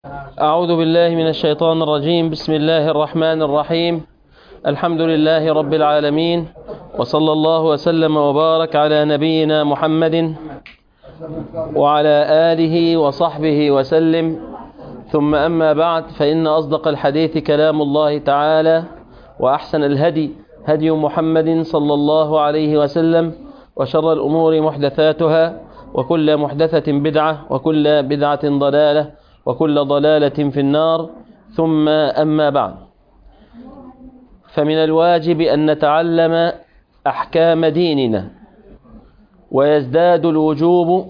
أعوذ بالله من الشيطان الرجيم. بسم الله الرحمن الرحيم. الحمد لله رب العالمين، وصلى الله وسلم وبارك على نبينا محمد وعلى آله وصحبه وسلم، ثم أما بعد، فإن أصدق الحديث كلام الله تعالى، وأحسن الهدي هدي محمد صلى الله عليه وسلم، وشر الأمور محدثاتها، وكل محدثة بدعة، وكل بدعة ضلالة، وكل ضلالة في النار. ثم أما بعد، فمن الواجب أن نتعلم أحكام ديننا، ويزداد الوجوب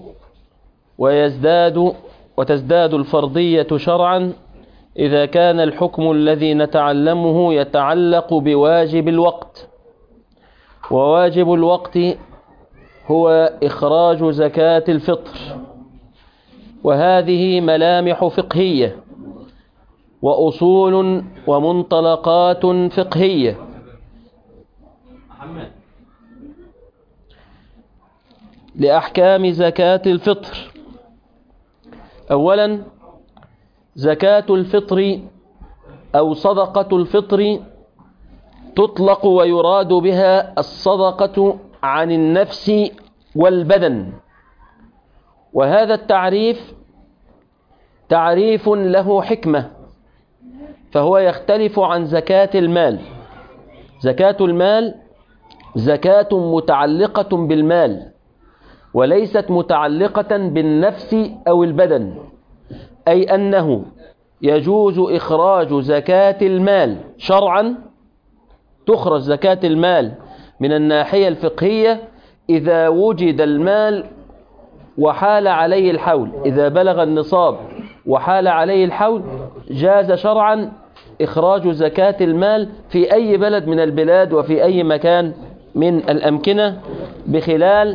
وتزداد الفرضية شرعا إذا كان الحكم الذي نتعلمه يتعلق بواجب الوقت. وواجب الوقت هو إخراج زكاة الفطر، وهذه ملامح فقهية وأصول ومنطلقات فقهية. لأحكام زكاة الفطر: أولا، زكاة الفطر أو صدقة الفطر تطلق ويراد بها الصدقة عن النفس والبدن، وهذا التعريف تعريف له حكمة، فهو يختلف عن زكاة المال. زكاة المال زكاة متعلقة بالمال، وليست متعلقة بالنفس أو البدن، أي أنه يجوز إخراج زكاة المال شرعا. تخرج زكاة المال من الناحية الفقهية إذا وجد المال وحال عليه الحول، إذا بلغ النصاب وحال عليه الحول جاز شرعا إخراج زكاة المال في أي بلد من البلاد وفي أي مكان من الأمكنة، بخلال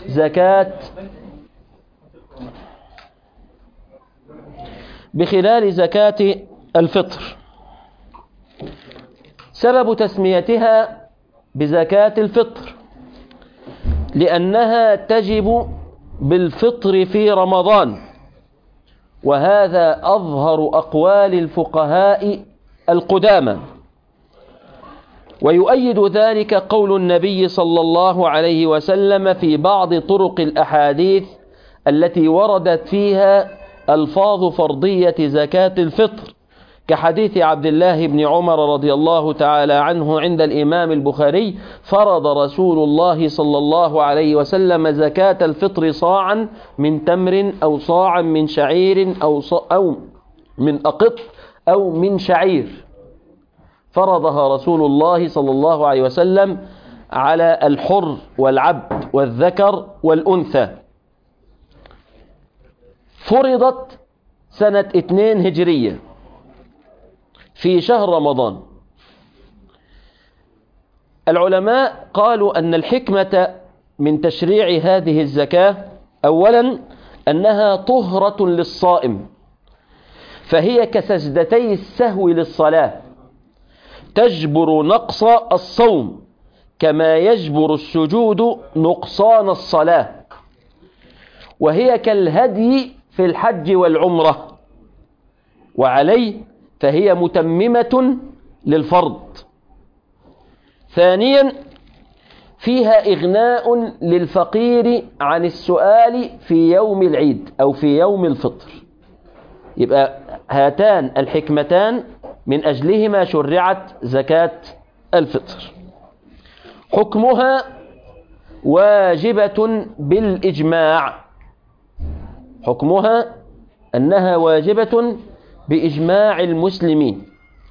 زكاة الفطر. سبب تسميتها بزكاة الفطر لأنها تجب بالفطر في رمضان، وهذا أظهر أقوال الفقهاء القدامى. ويؤيد ذلك قول النبي صلى الله عليه وسلم في بعض طرق الأحاديث التي وردت فيها ألفاظ فرضية زكاة الفطر، كحديث عبد الله بن عمر رضي الله تعالى عنه عند الإمام البخاري: فرض رسول الله صلى الله عليه وسلم زكاة الفطر صاعا من تمر، أو صاعا من شعير، أو من أقط، أو من شعير. فرضها رسول الله صلى الله عليه وسلم على الحر والعبد والذكر والأنثى. فرضت سنة 2 هجرية في شهر رمضان. العلماء قالوا أن الحكمة من تشريع هذه الزكاة: أولا، أنها طهرة للصائم، فهي كسجدتي السهو للصلاة، تجبر نقص الصوم كما يجبر السجود نقصان الصلاة، وهي كالهدي في الحج والعمرة، وعليه فهي متممة للفرض. ثانيا، فيها إغناء للفقير عن السؤال في يوم العيد أو في يوم الفطر. يبقى هاتان الحكمتان من أجلهما شرعت زكاة الفطر. حكمها واجبة بالإجماع. حكمها أنها واجبة بإجماع المسلمين.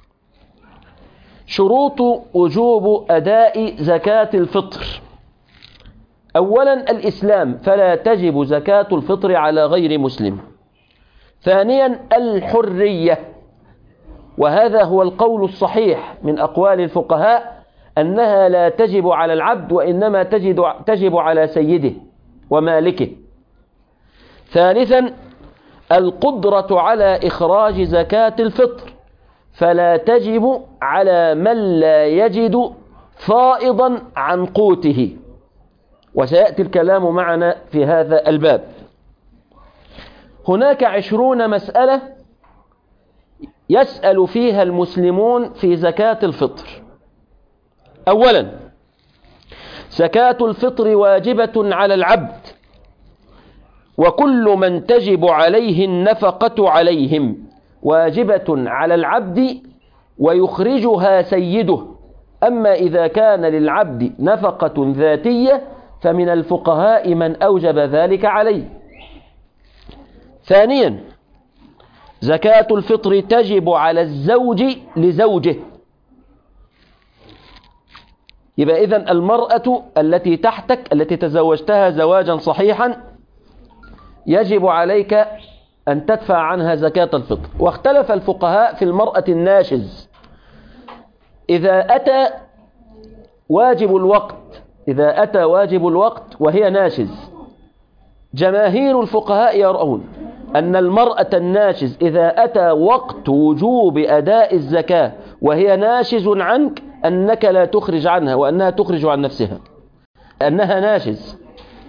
شروط وجوب أداء زكاة الفطر: أولا، الإسلام، فلا تجب زكاة الفطر على غير مسلم. ثانيا، الحرية، وهذا هو القول الصحيح من أقوال الفقهاء، أنها لا تجب على العبد، وإنما تجب على سيده ومالكه. ثالثا، القدرة على إخراج زكاة الفطر، فلا تجب على من لا يجد فائضا عن قوته، وسيأتي الكلام معنا في هذا الباب. هناك 20 مسألة يسأل فيها المسلمون في زكاة الفطر. أولا، زكاة الفطر واجبة على العبد وكل من تجب عليه النفقة عليهم، واجبة على العبد ويخرجها سيده. أما إذا كان للعبد نفقة ذاتية فمن الفقهاء من أوجب ذلك عليه. ثانيا، زكاة الفطر تجب على الزوج لزوجه. يبقى إذن المرأة التي تحتك التي تزوجتها زواجا صحيحا يجب عليك أن تدفع عنها زكاة الفطر. واختلف الفقهاء في المرأة الناشز إذا أتى واجب الوقت وهي ناشز. جماهير الفقهاء يرون أن المرأة الناشز إذا أتى وقت وجوب أداء الزكاة وهي ناشز عنك أنك لا تخرج عنها وأنها تخرج عن نفسها، أنها ناشز.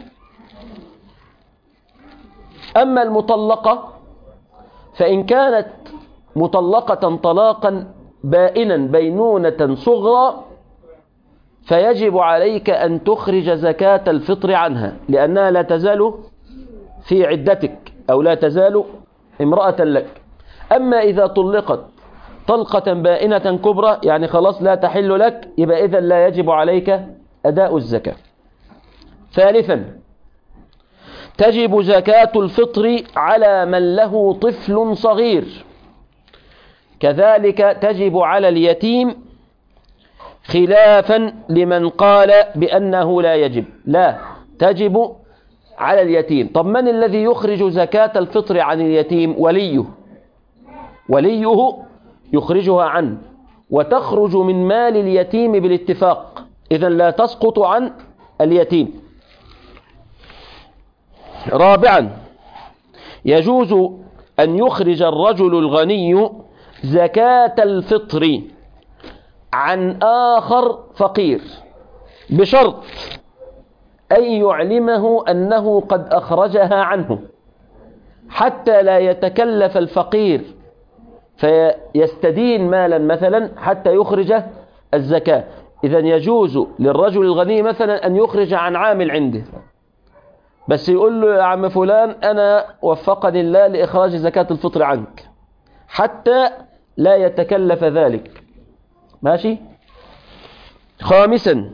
أما المطلقة فإن كانت مطلقة طلاقا بائنا بينونة صغرى فيجب عليك أن تخرج زكاة الفطر عنها لأنها لا تزال في عدتك أو لا تزال امرأة لك. أما إذا طلقت طلقة بائنة كبرى يعني خلاص لا تحل لك، يبقى إذن لا يجب عليك أداء الزكاة. ثالثا، تجب زكاة الفطر على من له طفل صغير، كذلك تجب على اليتيم، خلافا لمن قال بأنه لا يجب. لا، تجب على اليتيم. طب من الذي يخرج زكاة الفطر عن اليتيم؟ وليه يخرجها عنه، وتخرج من مال اليتيم بالاتفاق، إذن لا تسقط عن اليتيم. رابعا، يجوز أن يخرج الرجل الغني زكاة الفطر عن آخر فقير بشرط أن يعلمه أنه قد أخرجها عنه حتى لا يتكلف الفقير فيستدين مالا مثلا حتى يخرج الزكاة. إذن يجوز للرجل الغني مثلا أن يخرج عن عامل عنده، بس يقول له يا عم فلان أنا وفقني الله لإخراج زكاة الفطر عنك حتى لا يتكلف ذلك. ماشي. خامسا،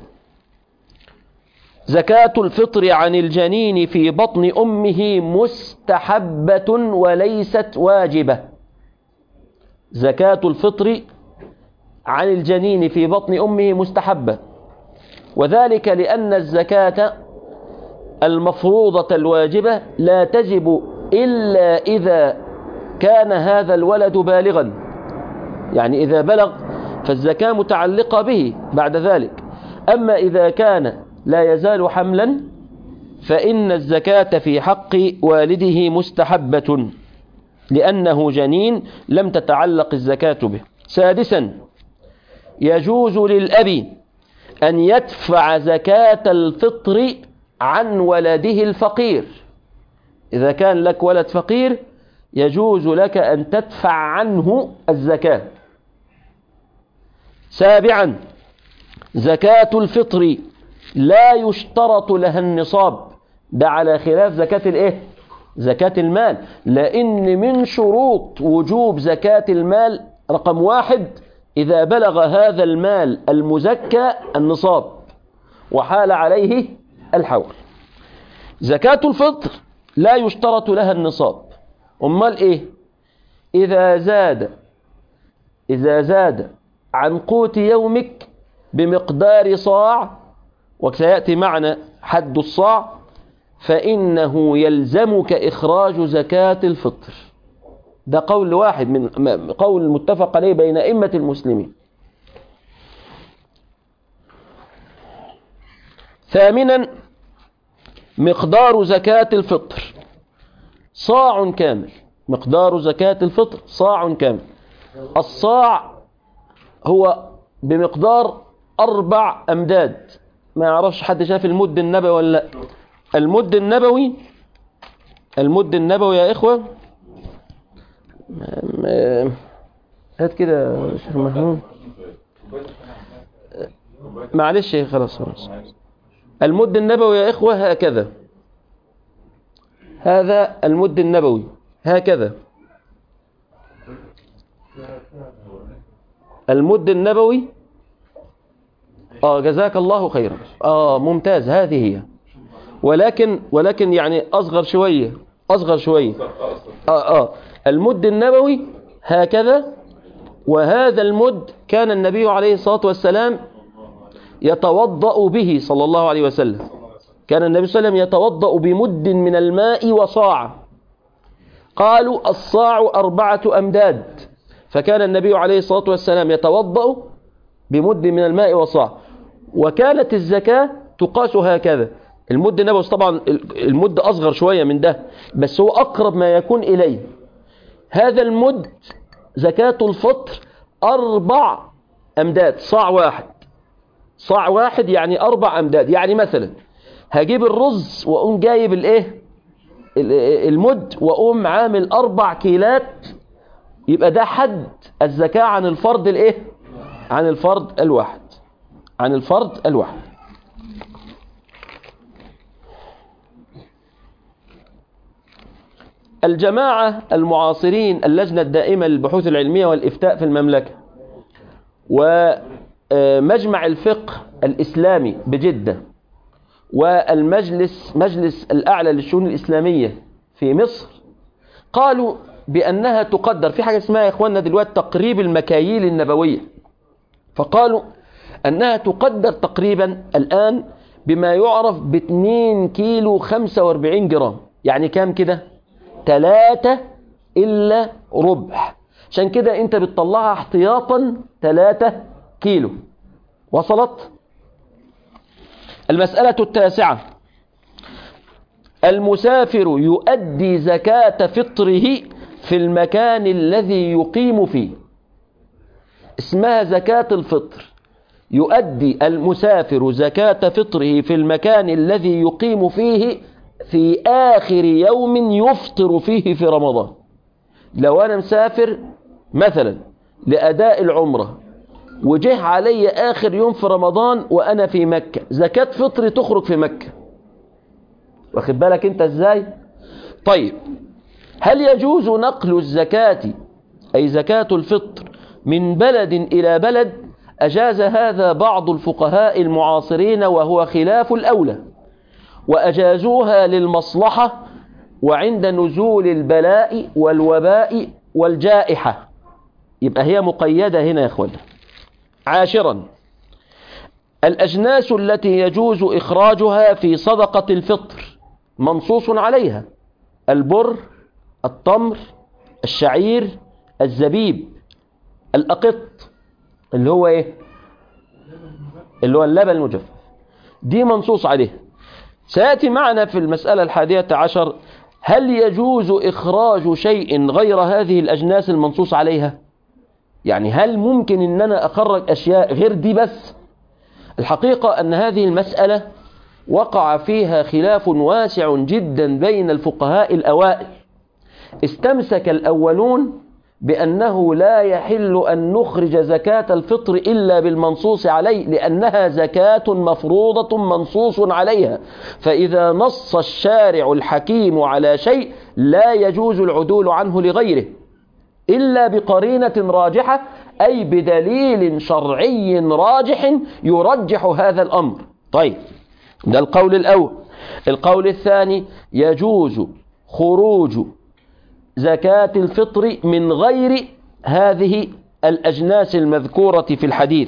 زكاة الفطر عن الجنين في بطن أمه مستحبة وليست واجبة. زكاة الفطر عن الجنين في بطن أمه مستحبة، وذلك لأن الزكاة المفروضة الواجبة لا تجب إلا إذا كان هذا الولد بالغا، يعني إذا بلغ فالزكاة متعلقة به بعد ذلك. أما إذا كان لا يزال حملا فإن الزكاة في حق والده مستحبة لأنه جنين لم تتعلق الزكاة به. سادسا، يجوز للأب أن يدفع زكاة الفطر عن ولده الفقير. إذا كان لك ولد فقير يجوز لك أن تدفع عنه الزكاة. سابعا، زكاة الفطر لا يشترط لها النصاب، ده على خلاف زكاة زكاة المال، لأن من شروط وجوب زكاة المال رقم 1 إذا بلغ هذا المال المزكى النصاب وحال عليه الحول. زكاة الفطر لا يشترط لها النصاب. أمال إذا زاد عن قوت يومك بمقدار صاع، وسيأتي معنا حد الصاع، فإنه يلزمك إخراج زكاة الفطر. ده قول واحد من قول متفق عليه بين أئمة المسلمين. ثامنا، مقدار زكاة الفطر صاع كامل. مقدار زكاة الفطر صاع كامل. الصاع هو بمقدار 4 أمداد. ما يعرفش حد شاف المد النبوي ولا لا؟ المد النبوي يا إخوة هات كده يا شيخ محمود. معلش خلاص. المد النبوي يا إخوة هكذا، هذا المد النبوي هكذا. المد النبوي جزاك الله خيرا. ممتاز، هذه هي. ولكن يعني أصغر شوية. المد النبوي هكذا. وهذا المد كان النبي عليه الصلاة والسلام يتوضأ به صلى الله عليه وسلم. كان النبي صلى الله عليه وسلم يتوضأ بمد من الماء وصاع. قالوا الصاع 4 أمداد، فكان النبي عليه الصلاة والسلام يتوضأ بمد من الماء وصاع. وكانت الزكاة تقاس هكذا. المد النبوي طبعا المد أصغر شوية من ده، بس هو أقرب ما يكون إليه. هذا المد زكاة الفطر 4 أمداد، صاع واحد يعني 4 أمداد. يعني مثلا هجيب الرز وأقوم جايب المد وأقوم عامل 4 كيلات، يبقى ده حد الزكاة عن الفرد عن الفرد الواحد. الجماعة المعاصرين، اللجنة الدائمة للبحوث العلمية والإفتاء في المملكة، ومجمع الفقه الإسلامي بجدة، مجلس الأعلى للشؤون الإسلامية في مصر، قالوا بأنها تقدر في حاجة اسمها يا إخواننا دلوقتي تقريب المكاييل النبوية. فقالوا أنها تقدر تقريبا الآن بما يعرف ب2 كيلو 45 جرام. يعني كام كده؟ 3 إلا ربع. عشان كده أنت بتطلعها احتياطا 3 كيلو. وصلت؟ المسألة التاسعة: المسافر يؤدي زكاة فطره في المكان الذي يقيم فيه. اسمها زكاة الفطر. يؤدي المسافر زكاة فطره في المكان الذي يقيم فيه في آخر يوم يفطر فيه في رمضان. لو أنا مسافر مثلا لأداء العمرة وجه علي آخر يوم في رمضان وأنا في مكة، زكاة فطري تخرج في مكة. واخد بالك أنت إزاي؟ طيب، هل يجوز نقل الزكاة أي زكاة الفطر من بلد إلى بلد؟ أجاز هذا بعض الفقهاء المعاصرين وهو خلاف الأولى، وأجازوها للمصلحة وعند نزول البلاء والوباء والجائحة. يبقى هي مقيدة هنا يا أخوان. عاشرا: الأجناس التي يجوز إخراجها في صدقة الفطر منصوص عليها: البر، التمر، الشعير، الزبيب، الأقط اللي هو اللي هو اللبن المجفف، دي منصوص عليها. سيأتي معنا في المسألة 11: هل يجوز إخراج شيء غير هذه الأجناس المنصوص عليها؟ يعني هل ممكن أن أنا أخرج أشياء غير دي بس؟ الحقيقة أن هذه المسألة وقع فيها خلاف واسع جدا بين الفقهاء الأوائل. استمسك الأولون بأنه لا يحل أن نخرج زكاة الفطر إلا بالمنصوص عليه، لأنها زكاة مفروضة منصوص عليها، فإذا نص الشارع الحكيم على شيء لا يجوز العدول عنه لغيره إلا بقرينة راجحة، أي بدليل شرعي راجح يرجح هذا الأمر. طيب، ده القول الأول. القول الثاني: يجوز خروج زكاة الفطر من غير هذه الأجناس المذكورة في الحديث،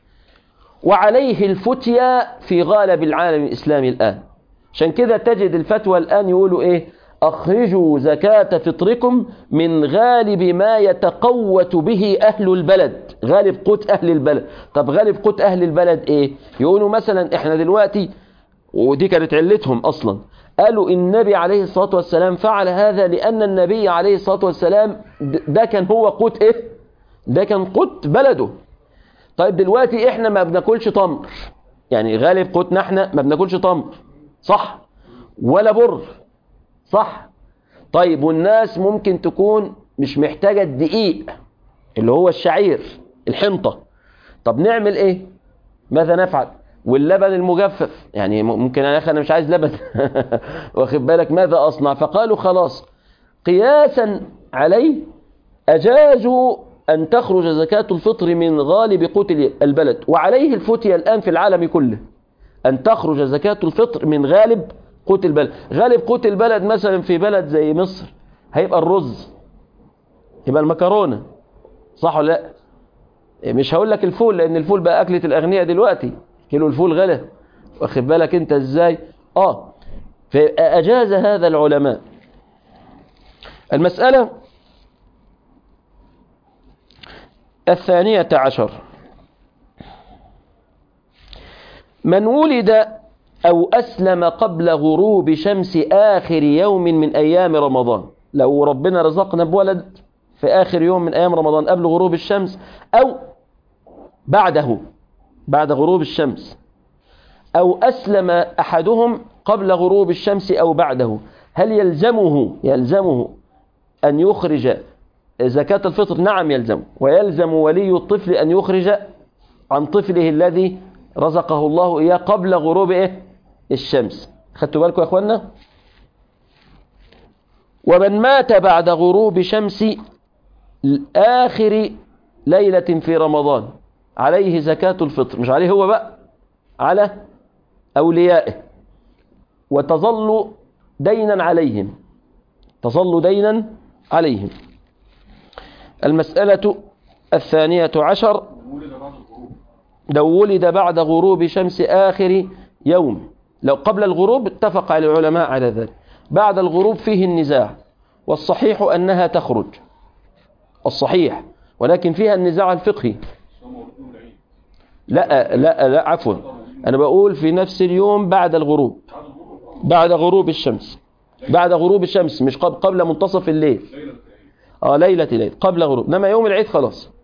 وعليه الفتيا في غالب العالم الإسلامي الآن. عشان كده تجد الفتوى الآن يقولوا أخرجوا زكاة فطركم من غالب ما يتقوت به أهل البلد، غالب قوت أهل البلد. طب غالب قوت أهل البلد يقولوا مثلا إحنا دلوقتي، ودي كانت علتهم أصلا، قالوا النبي عليه الصلاة والسلام فعل هذا لأن النبي عليه الصلاة والسلام ده كان هو قوت ده كان قوت بلده. طيب دلوقتي إحنا ما بناكلش تمر، يعني غالب قوتنا إحنا ما بناكلش تمر، صح؟ ولا بر، صح؟ طيب والناس ممكن تكون مش محتاجة الدقيق، اللي هو الشعير الحنطة. طب نعمل ايه؟ ماذا نفعل؟ واللبن المجفف يعني ممكن يا اخي انا مش عايز لبن واخد بالك، ماذا اصنع؟ فقالوا خلاص قياسا عليه اجازوا ان تخرج زكاة الفطر من غالب قوت البلد، وعليه الفتية الان في العالم كله ان تخرج زكاة الفطر من غالب قوت البلد. غالب قوت البلد مثلا في بلد زي مصر هيبقى الرز، يبقى المكرونة، صح ولا لا؟ مش هقول لك الفول لان الفول بقى اكلة الاغنياء دلوقتي، كيلو الفول غلا، واخد بالك انت ازاي؟ فاجاز هذا العلماء. المسألة 12، من ولد أو أسلم قبل غروب شمس آخر يوم من أيام رمضان. لو ربنا رزقنا بولد في آخر يوم من أيام رمضان قبل غروب الشمس أو بعده، بعد غروب الشمس، أو أسلم أحدهم قبل غروب الشمس أو بعده، هل يلزمه أن يخرج زكاة الفطر؟ نعم يلزم، ويلزم ولي الطفل أن يخرج عن طفله الذي رزقه الله إياه قبل غروب الشمس. خدتوا بالكم يا أخوانا؟ ومن مات بعد غروب شمس آخر ليلة في رمضان عليه زكاة الفطر، مش عليه هو بقى، على أوليائه، وتظل دينا عليهم، تظل دينا عليهم. المسألة 12، لو ولد بعد غروب شمس آخر يوم، لو قبل الغروب اتفق على العلماء على ذلك، بعد الغروب فيه النزاع، والصحيح أنها تخرج، الصحيح، ولكن فيها النزاع الفقهي. لا عفوا، أنا بقول في نفس اليوم بعد الغروب، بعد غروب الشمس، بعد غروب الشمس، مش قبل منتصف الليل، ليلة قبل غروب، إنما يوم العيد خلاص.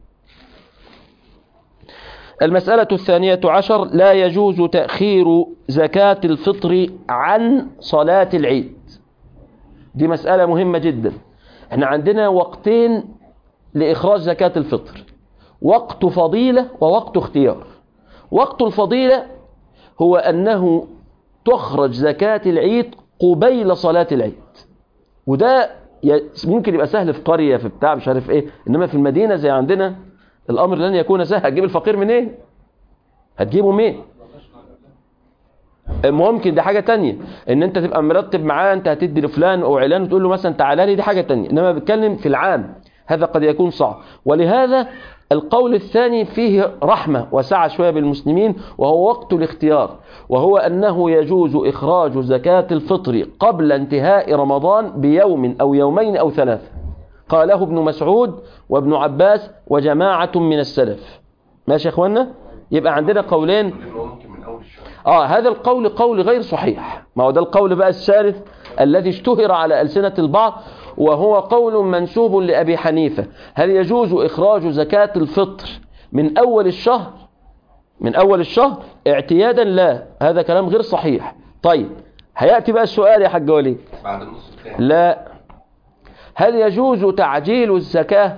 المسألة 12، لا يجوز تأخير زكاة الفطر عن صلاة العيد. دي مسألة مهمة جدا. احنا عندنا وقتين لإخراج زكاة الفطر، وقت فضيلة ووقت اختيار. وقت الفضيلة هو أنه تخرج زكاة العيد قبيل صلاة العيد، وده ممكن يبقى سهل في قرية في بتاع مش عارف ايه، انما في المدينة زي عندنا الامر لن يكون سهل. هتجيب الفقير منين؟ هتجيبه منين؟ ممكن، دي حاجة تانية، ان انت تبقى مرتب معاه انت هتدي لفلان او علان وتقول له مثلا تعالى لي، دي حاجة تانية، انما بتكلم في العام هذا قد يكون صعب. ولهذا القول الثاني فيه رحمة وسعة شوية بالمسلمين، وهو وقت الاختيار، وهو أنه يجوز إخراج زكاة الفطر قبل انتهاء رمضان بيوم أو يومين أو ثلاثة. قاله ابن مسعود وابن عباس وجماعة من السلف. ماشي يا اخوانا؟ يبقى عندنا قولين. هذا القول قول غير صحيح، ما هو ده القول بقى الثالث الذي اشتهر على ألسنة البعض، وهو قول منسوب لأبي حنيفة. هل يجوز إخراج زكاة الفطر من أول الشهر؟ من أول الشهر اعتيادا؟ لا، هذا كلام غير صحيح. طيب هيأتي بقى السؤال يا حاج وليد، بعد النص الثاني. لا، هل يجوز تعجيل الزكاة؟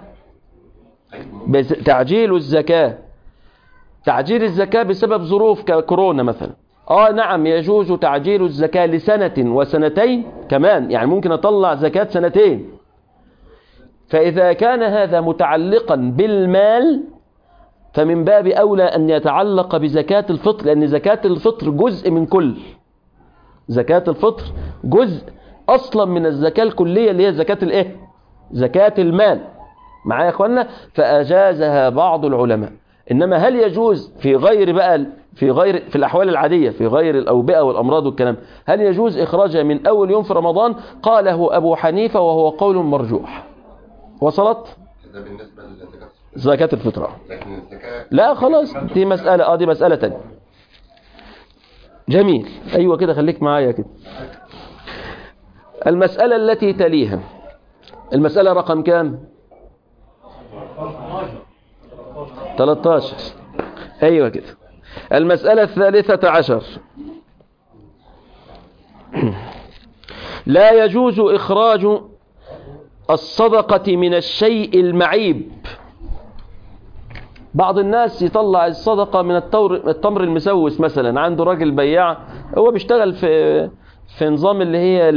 تعجيل الزكاة بسبب ظروف كورونا مثلا. نعم يجوز تعجيل الزكاة لسنة وسنتين كمان، يعني ممكن أطلع زكاة سنتين. فإذا كان هذا متعلقا بالمال فمن باب أولى أن يتعلق بزكاة الفطر، لأن زكاة الفطر جزء من كل. زكاة الفطر جزء أصلا من الزكاة الكلية اللي هي زكاة زكاة المال. معايا يا أخوانا؟ فأجازها بعض العلماء. إنما هل يجوز في الأحوال العادية، في غير الأوبئة والأمراض والكلام، هل يجوز إخراجها من أول يوم في رمضان؟ قاله أبو حنيفة وهو قول مرجوح. وصلت؟ ده بالنسبة لزكاة الفطر. لكن الزكاة لا خلاص، دي مسألة تانية. جميل، أيوة كده، خليك معايا كده. المسألة التي تليها، المسألة رقم كام؟ 13. أيوة كده. المسألة 13، لا يجوز إخراج الصدقة من الشيء المعيب بعض الناس يطلع الصدقة من التمر المسوس مثلا، عنده راجل بياع هو بيشتغل في نظام اللي هي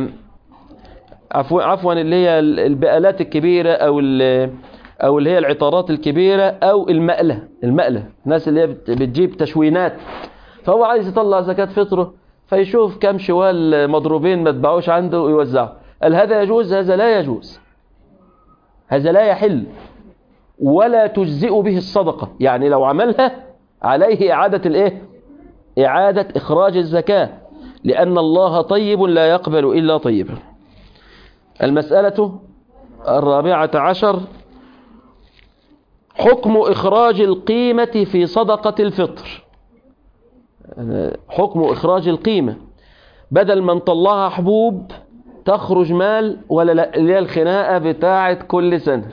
عفوا اللي هي البقالات الكبيرة أو اللي هي العطارات الكبيرة أو المقلة الناس اللي هي بتجيب تشوينات، فهو عايز يطلع زكاة فطره، فيشوف كم شوال مضروبين ما تباعوش عنده ويوزعه. هل هذا يجوز؟ هذا لا يجوز، هذا لا يحل ولا تجزئ به الصدقة. يعني لو عملها عليه إعادة إخراج الزكاة، لأن الله طيب لا يقبل إلا طيبا. المسألة 14، حكم إخراج القيمة في صدقة الفطر. حكم إخراج القيمة، بدل ما نطلعها حبوب تخرج مال ولا لا، اللي هي الخناقة بتاعت كل سنة.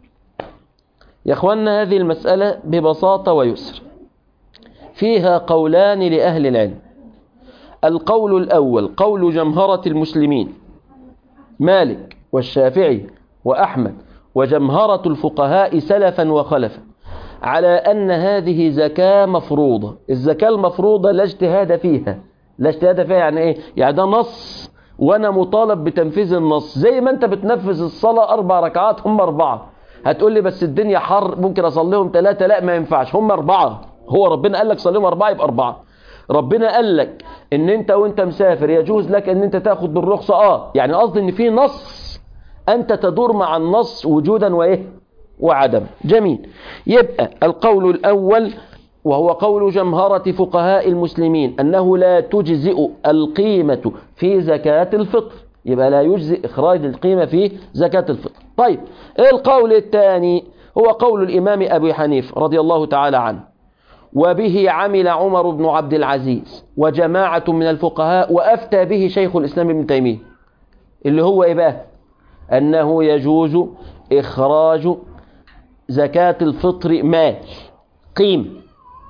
يا أخوانا هذه المسألة ببساطة ويسر فيها قولان لأهل العلم. القول الأول قول جمهرة المسلمين مالك والشافعي وأحمد وجمهرة الفقهاء سلفا وخلفا على أن هذه زكاة مفروضة. الزكاة المفروضة لا اجتهاد فيها. لا اجتهاد فيها يعني إيه؟ يعني ده نص وأنا مطالب بتنفيذ النص، زي ما أنت بتنفذ الصلاة 4 ركعات هم 4. هتقول لي بس الدنيا حر ممكن أصليهم 3، لا ما ينفعش، هم 4. هو ربنا قال لك صليهم 4 يبقى 4. ربنا قال لك ان انت وانت مسافر يجوز لك ان انت تاخد بالرخصة، يعني قصدي ان في نص انت تدور مع النص وجودا وعدم. جميل. يبقى القول الاول وهو قول جمهرة فقهاء المسلمين انه لا تجزئ القيمة في زكاة الفطر، يبقى لا يجزئ اخراج القيمة في زكاة الفطر. طيب القول الثاني هو قول الامام ابي حنيفة رضي الله تعالى عنه، وبه عمل عمر بن عبد العزيز وجماعة من الفقهاء، وأفتى به شيخ الإسلام ابن تيمية، اللي هو إيه بقى؟ أنه يجوز إخراج زكاة الفطر مال قيم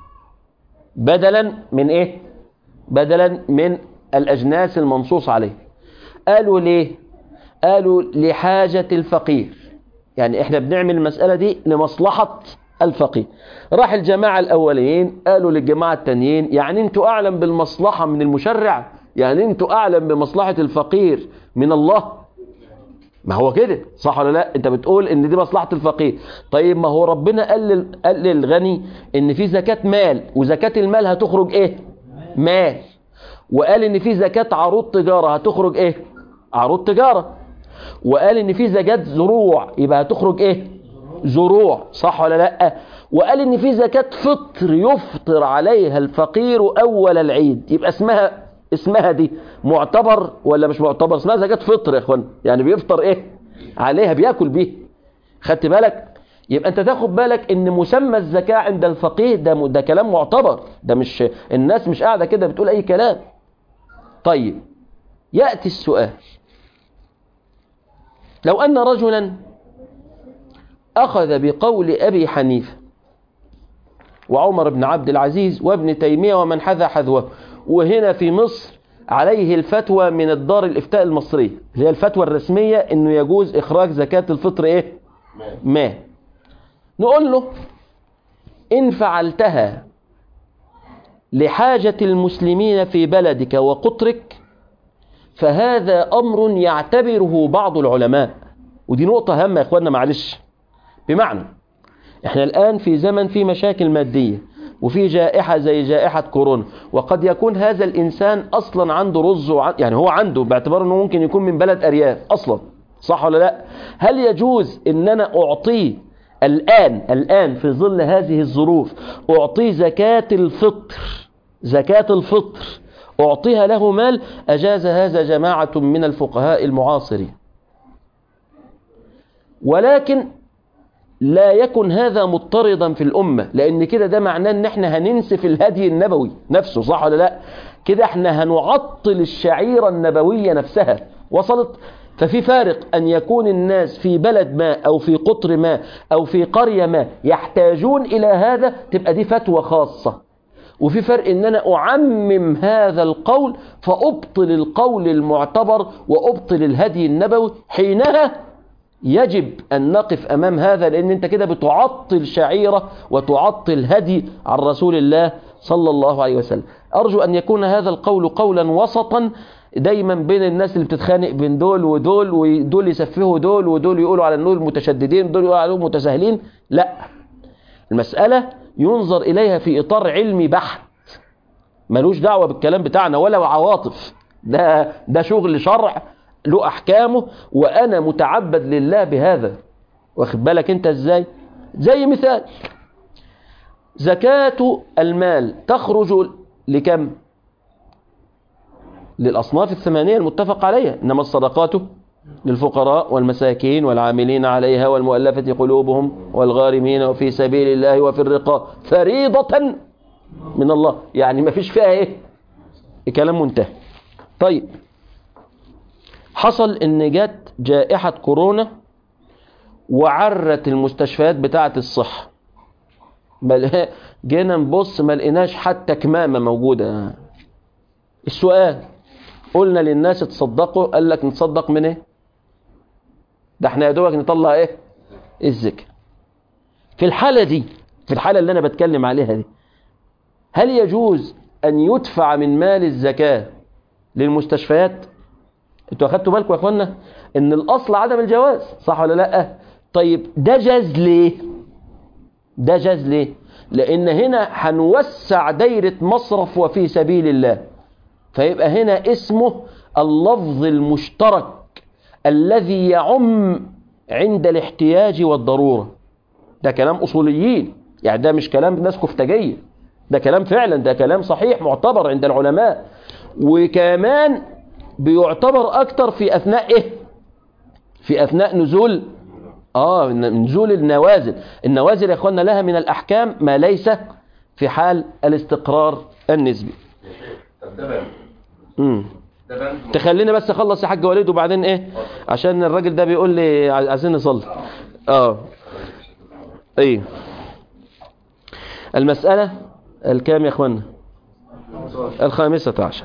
بدلا من إيه؟ بدلا من الأجناس المنصوص عليه. قالوا ليه؟ قالوا لحاجة الفقير، يعني إحنا بنعمل المسألة دي لمصلحة الفقير. راح الجماعة الأولين قالوا للجماعة التانيين يعني انتوا أعلم بالمصلحة من المشرع، يعني انتوا أعلم بمصلحة الفقير من الله. ما هو كده صح ولا لا؟ انت بتقول ان دي مصلحة الفقير، طيب ما هو ربنا قال للغني ان في زكاة مال، وزكاة المال هتخرج ايه؟ مال. وقال ان في زكاة عروض تجارة هتخرج ايه؟ عروض تجارة. وقال ان في زكاة زروع يبقى هتخرج ايه؟ زروع. صح ولا لا؟ وقال ان في زكاة فطر يفطر عليها الفقير اول العيد، يبقى اسمها دي معتبر ولا مش معتبر؟ اسمها زكاة فطر يا اخوان، يعني بيفطر ايه عليها، بياكل بيه. خدت بالك؟ يبقى انت تاخد بالك ان مسمى الزكاة عند الفقيه ده كلام معتبر، ده مش الناس مش قاعدة كده بتقول اي كلام. طيب يأتي السؤال، لو ان رجلا أخذ بقول أبي حنيفة وعمر بن عبد العزيز وابن تيمية ومن حذا حذوه، وهنا في مصر عليه الفتوى من الدار الإفتاء المصرية اللي هي الفتوى الرسمية إنه يجوز إخراج زكاة الفطر إيه؟ ما نقول له إن فعلتها لحاجة المسلمين في بلدك وقطرك فهذا أمر يعتبره بعض العلماء، ودي نقطة هامة يا إخواننا معلش. بمعنى احنا الآن في زمن في مشاكل مادية وفي جائحة زي جائحة كورونا، وقد يكون هذا الإنسان أصلا عنده رز يعني هو عنده باعتبار أنه ممكن يكون من بلد أرياف أصلا. صح ولا لا؟ هل يجوز أن أنا أعطيه الآن في ظل هذه الظروف أعطيه زكاة الفطر أعطيها له مال؟ أجاز هذا جماعة من الفقهاء المعاصرين، ولكن لا يكن هذا مضطردا في الأمة، لأن كده ده معناه ان احنا هننسف الهدي النبوي نفسه. صح ولا لا؟ كده احنا هنعطل الشعيرة النبوية نفسها. وصلت؟ ففي فارق أن يكون الناس في بلد ما أو في قطر ما أو في قرية ما يحتاجون إلى هذا، تبقى دي فتوى خاصة. وفي فرق ان انا اعمم هذا القول فابطل القول المعتبر وابطل الهدي النبوي. حينها يجب أن نقف أمام هذا، لأن أنت كده بتعطل شعيرة وتعطل هدي عن رسول الله صلى الله عليه وسلم. أرجو أن يكون هذا القول قولا وسطا دايما بين الناس اللي بتتخانق بين دول ودول، ودول يسفهوا دول، ودول يقولوا على النول متشددين، ودول يقولوا عليهم متساهلين. لا، المسألة ينظر إليها في إطار علمي بحت، ملوش دعوة بالكلام بتاعنا ولا عواطف. ده شغل شرع له أحكامه، وأنا متعبد لله بهذا. واخد بالك أنت إزاي؟ زي مثال زكاة المال تخرج لكم؟ للأصناف الثمانية المتفق عليها، إنما الصدقات للفقراء والمساكين والعاملين عليها والمؤلفة قلوبهم والغارمين وفي سبيل الله وفي الرقاب فريضة من الله. يعني ما فيش فيها ايه، كلام منتهي. طيب، حصل ان جت جائحة كورونا وعرت المستشفيات بتاعة الصحة، جينا نبص ما لقيناش حتى كمامة موجودة. السؤال، قلنا للناس تصدقوا، قال لك نتصدق من ايه؟ ده احنا يا دوبك نطلع ايه؟ الزكاة. في الحالة دي، في الحالة اللي انا بتكلم عليها دي، هل يجوز ان يدفع من مال الزكاة للمستشفيات؟ انتوا اخدتوا بالكم يا اخوانا ان الاصل عدم الجواز، صح ولا لا؟ طيب ده جاز ليه؟ ده جاز ليه؟ لان هنا هنوسع دايرة مصرف وفي سبيل الله، فيبقى هنا اسمه اللفظ المشترك الذي يعم عند الاحتياج والضرورة. ده كلام أصوليين، يعني ده مش كلام ناس كفتاجية، ده كلام فعلا، ده كلام صحيح معتبر عند العلماء، وكمان بيعتبر أكتر في أثناء إيه؟ في أثناء نزول نزول النوازل. النوازل يا أخوانا لها من الأحكام ما ليس في حال الاستقرار النسبي. تخليني بس اخلص يا حاج وليد وبعدين ايه، عشان الراجل ده بيقول لي عايزين نصلي. ايه المسألة الكام يا اخوانا؟ 15.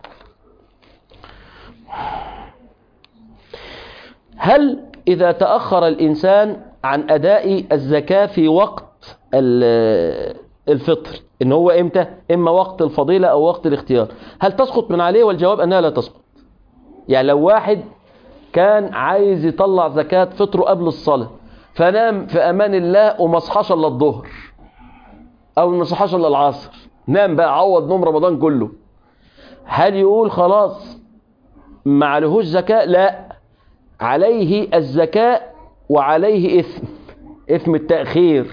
هل اذا تأخر الانسان عن اداء الزكاة في وقت الفطر، ان هو امتى؟ اما وقت الفضيلة او وقت الاختيار، هل تسقط من عليه؟ والجواب انها لا تسقط. يعني لو واحد كان عايز يطلع زكاة فطره قبل الصلاة، فنام في امان الله وما صحاش الا الظهر او ما صحاش الا العصر، نام بقى عوض نوم رمضان كله، هل يقول خلاص ما عليهوش زكاة؟ لا، عليه الزكاة وعليه اثم التأخير،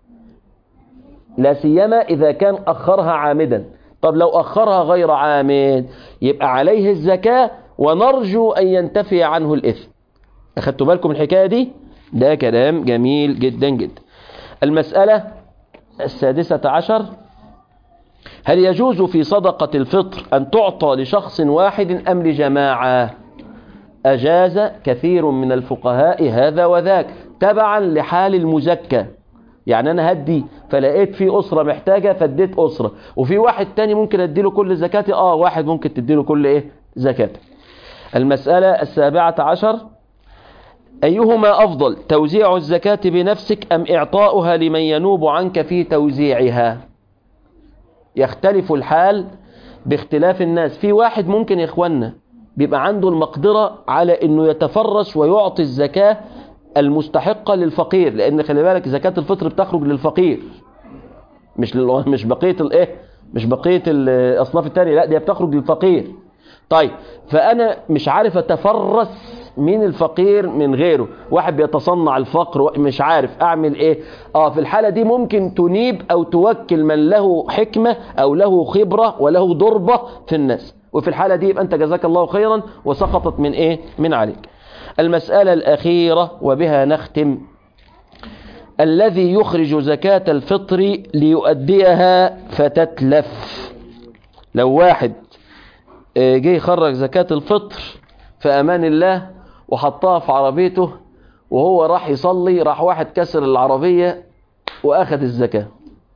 لا سيما إذا كان أخرها عامدا. طب لو أخرها غير عامد يبقى عليه الزكاة ونرجو أن ينتفي عنه الإثم. أخدتوا بالكم الحكاية دي؟ ده كلام جميل جدا جدا. المسألة 16، هل يجوز في صدقة الفطر أن تعطى لشخص واحد أم لجماعة؟ أجاز كثير من الفقهاء هذا وذاك تبعا لحال المزكى. يعني أنا هدي فلقيت في أسرة محتاجة فاديت أسرة، وفي واحد تاني ممكن أديله كل زكاتي، واحد ممكن تديله كل إيه؟ زكاتي. المسألة 17، أيهما أفضل، توزيع الزكاة بنفسك أم إعطاؤها لمن ينوب عنك في توزيعها؟ يختلف الحال باختلاف الناس. في واحد ممكن يا إخوانا بيبقى عنده المقدرة على أنه يتفرس ويعطي الزكاة المستحقة للفقير، لأن خلي بالك زكاة الفطر بتخرج للفقير، مش بقية الإيه، مش بقية الأصناف التانية، لا دي بتخرج للفقير. طيب فأنا مش عارف أتفرس مين الفقير من غيره، واحد بيتصنع الفقر مش عارف أعمل إيه. في الحالة دي ممكن تنيب أو توكل من له حكمة أو له خبرة وله ضربة في الناس، وفي الحالة دي يبقى أنت جزاك الله خيرا وسقطت من إيه، من عليك. المسألة الأخيرة وبها نختم، الذي يخرج زكاة الفطر ليؤديها فتتلف. لو واحد جه يخرج زكاة الفطر في أمان الله وحطها في عربيته وهو راح يصلي، راح واحد كسر العربية وأخذ الزكاة،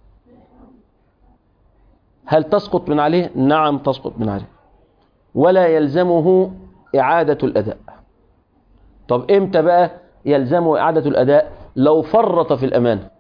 هل تسقط من عليه؟ نعم تسقط من عليه، ولا يلزمه إعادة الأداء. طب إمتى بقى؟ يلزمه إعادة الأداء لو فرط في الأمانة.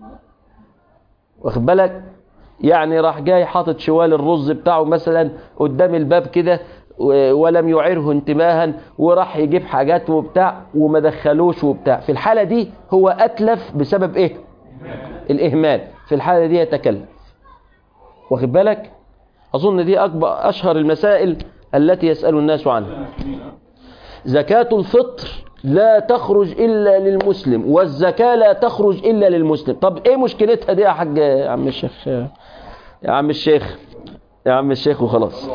واخد بالك؟ يعني راح جاي حاطط شوال الرز بتاعه مثلا قدام الباب كده ولم يعره انتباها، وراح يجيب حاجات وبتاع وما دخلوش وبتاع، في الحالة دي هو أتلف بسبب إيه؟ الإهمال. في الحالة دي يتكلف. واخد بالك؟ أظن دي أشهر المسائل التي يسأل الناس عنها. زكاة الفطر لا تخرج إلا للمسلم، والزكاة لا تخرج إلا للمسلم. طب إيه مشكلتها دي يا حاج يا عم الشيخ؟ يا عم الشيخ، يا عم الشيخ وخلاص.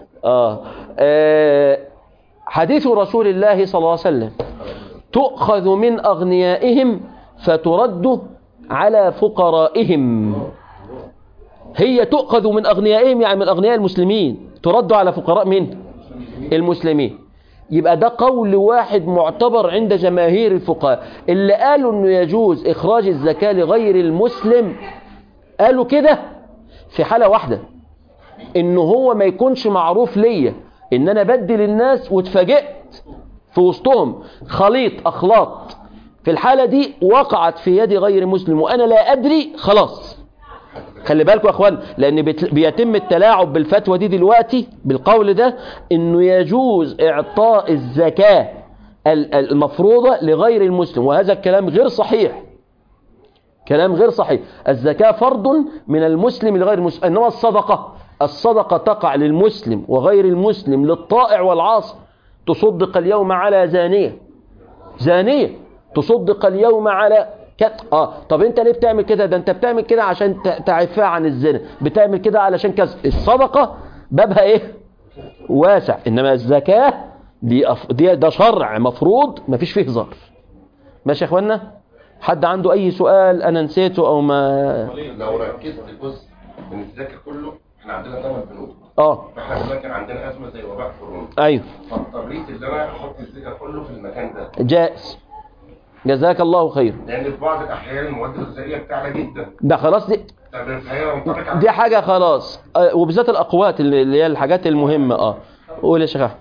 حديث رسول الله صلى الله عليه وسلم: تؤخذ من أغنيائهم فترد على فقرائهم. هي تؤخذ من أغنيائهم يعني من أغنياء المسلمين، ترد على فقراء من المسلمين. يبقى ده قول واحد معتبر عند جماهير الفقهاء. اللي قالوا انه يجوز اخراج الزكاة لغير المسلم قالوا كده في حالة واحدة، انه هو ما يكونش معروف ليا ان انا بدي للناس واتفاجئت في وسطهم خليط اخلاط، في الحالة دي وقعت في يد غير مسلم وانا لا ادري، خلاص. خلي بالكم يا اخوان، لان بيتم التلاعب بالفتوى دي دلوقتي بالقول ده انه يجوز اعطاء الزكاة المفروضة لغير المسلم، وهذا الكلام غير صحيح، كلام غير صحيح. الزكاة فرض من المسلم لغير المسلم، انما الصدقة تقع للمسلم وغير المسلم، للطائع والعاصي. تصدق اليوم على زانية تصدق اليوم على طب انت ليه بتعمل كده؟ ده انت بتعمل كده عشان تعفى عن الزنا، بتعمل كده علشان كذا. الصدقة بابها ايه؟ واسع. انما الزكاة ده شرع مفروض ما فيش فيه هزار. ماشي يا اخوانا؟ حد عنده اي سؤال انا نسيته او ما؟ لو ركزت الجزء من الزكاة كله، احنا عندنا 8 بنود. احنا دلوقتي عندنا ازمة زي وباء كورونا. ايوه. فاضطريت ان انا احط الزكاة كله في المكان ده. جائز. جزاك الله خير. لان في بعض الاحيان المواد الغذائيه بتعلى جدا. ده خلاص، دي حاجه خلاص، وبالذات الاقوات اللي هي الحاجات المهمه. قول يا شيخ.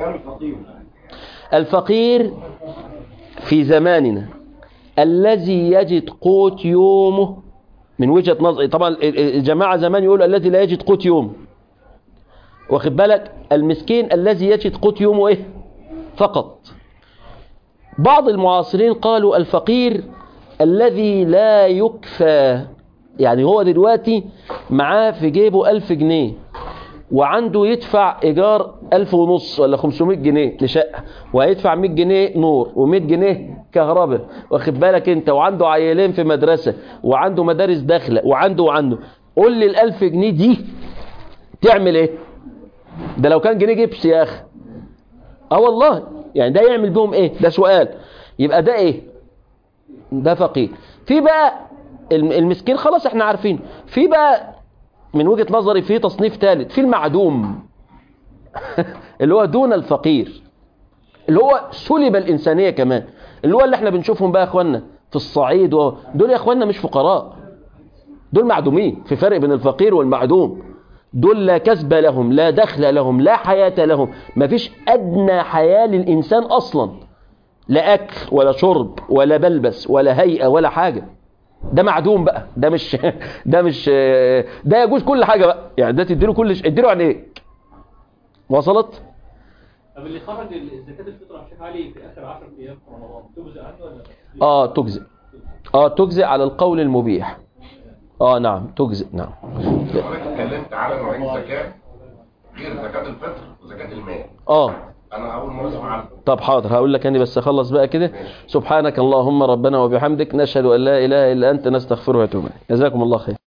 الفقير في زماننا الذي يجد قوت يومه، من وجهة نظري طبعا الجماعة زمان يقولوا الذي لا يجد قوت يومه، واخد بالك؟ المسكين الذي يجد قوت يومه ايه فقط. بعض المعاصرين قالوا الفقير الذي لا يكفى، يعني هو دلوقتي معاه في جيبه 1000 جنيه وعنده يدفع إيجار 1500 ولا 500 جنيه لشقة، وهيدفع 100 جنيه نور و100 جنيه كهرباء، واخد بالك انت؟ وعنده عيالين في مدرسة وعنده مدارس داخلة وعنده قول لي ال1000 جنيه دي تعمل ايه؟ ده لو كان جنيه جبس يا اخي. والله يعني ده يعمل بهم ايه؟ ده سؤال. يبقى ده ايه؟ ده فقير. في بقى المسكين خلاص احنا عارفين. في بقى من وجهة نظري في تصنيف ثالث، في المعدوم اللي هو دون الفقير، اللي هو سلب الإنسانية كمان، اللي هو اللي احنا بنشوفهم بقى يا اخوانا في الصعيد دول يا اخوانا مش فقراء، دول معدومين. في فرق بين الفقير والمعدوم. دول لا كسب لهم، لا دخل لهم، لا حياة لهم، ما فيش أدنى حياة للإنسان أصلا، لا أكل ولا شرب ولا بلبس ولا هيئة ولا حاجة. ده معدوم بقى، ده مش ده يجوز كل حاجة بقى، يعني ده تديله اديله عليك. وصلت؟ طب اللي خرج الزكاة الفطر يا شيخ علي في آخر 10 أيام في رمضان تجزئ عنه ولا؟ تجزئ. تجزئ على القول المبيح. نعم تجزئ. نعم. حضرتك اتكلمت على نوعين زكاة غير زكاة الفطر وزكاة المال. انا اول مرة اسمع عنها. طب حاضر، هقول لك انا بس اخلص بقى كده. سبحانك اللهم ربنا وبحمدك، نشهد ان لا اله الا انت، نستغفرك ونتوب اليك. جزاكم الله خير.